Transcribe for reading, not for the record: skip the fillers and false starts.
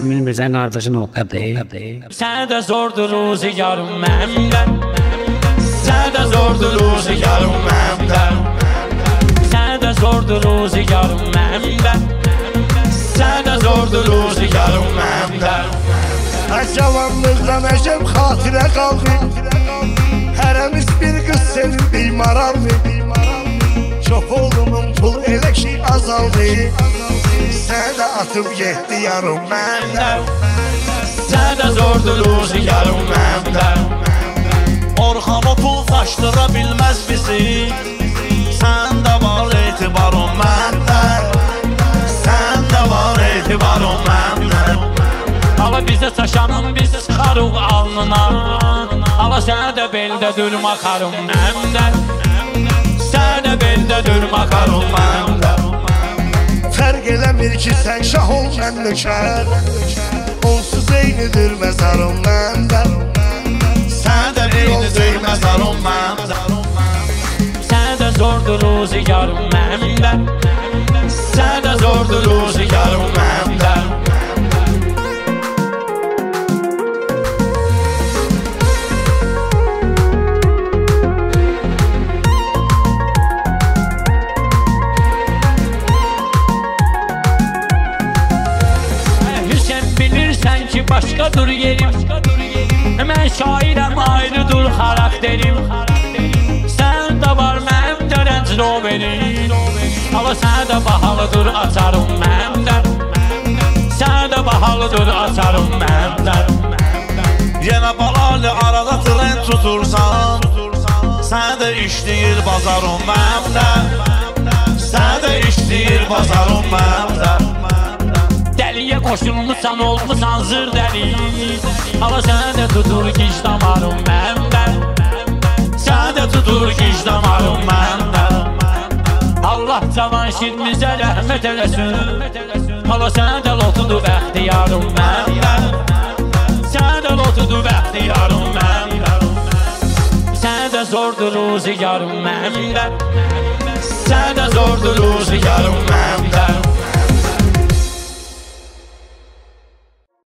Emin Mirzənin ardışın o. Sən də zordur ruzigarım məmdən, sən də zordur ruzigarım məmdən, sən də zordur ruzigarım məmdən, sən də zordur ruzigarım məmdən. Cavanlıqdan əşəm xatirə qaldı, hərəmiz bir qız sevib bimaraldı. Çox oğlumun pul elə ki azaldı, sən də atıb getdi yarım məndən, sən də zordur ruzigarım məmdən. Orxan o pul faşdıra bilməz bizi, sən də var etibarım məndən, sən də var etibarım məndən. Hala bizə çaşanın biz çıxarıq alnına, hala sənə də beldə durma xarım məmdən, sənə də beldə durma xarım məmdən. Fərq eləmir ki sən şah ol mən nökər, onsuz eynidir məzarım məndən, sən də eynidir məzarım məndən. Sən də zordur ruzigarım məmdən, sən də zordur ruzigarım məmdən. Bilirsən ki başqadır yerim, mən şairəm ayrıdır xarakterim, sən də var məmdə Range Roverim, hala sən də bahalıdır açarım məmdən, sən də bahalıdır açarım məmdən. Yenə balalı arada tren tutursan, sən də işləyir bazarım məmdən, sən də işləyir bazarım məmdən. Dəliyə qoşulmuşsan olmuşsan zır dəli, hala sənə də tutur gic damarım məmdən, sənə də tutur gic damarım məmdən. Allah cavan şirimizə rəhmət eləsin, hala sənə də lotudur bəxtiyarım məmdən, sənə də lotudur bəxtiyarım məmdən. Sənə də zordur ruzigarım məmdən, sənə də zordur ruzigarım məmdən.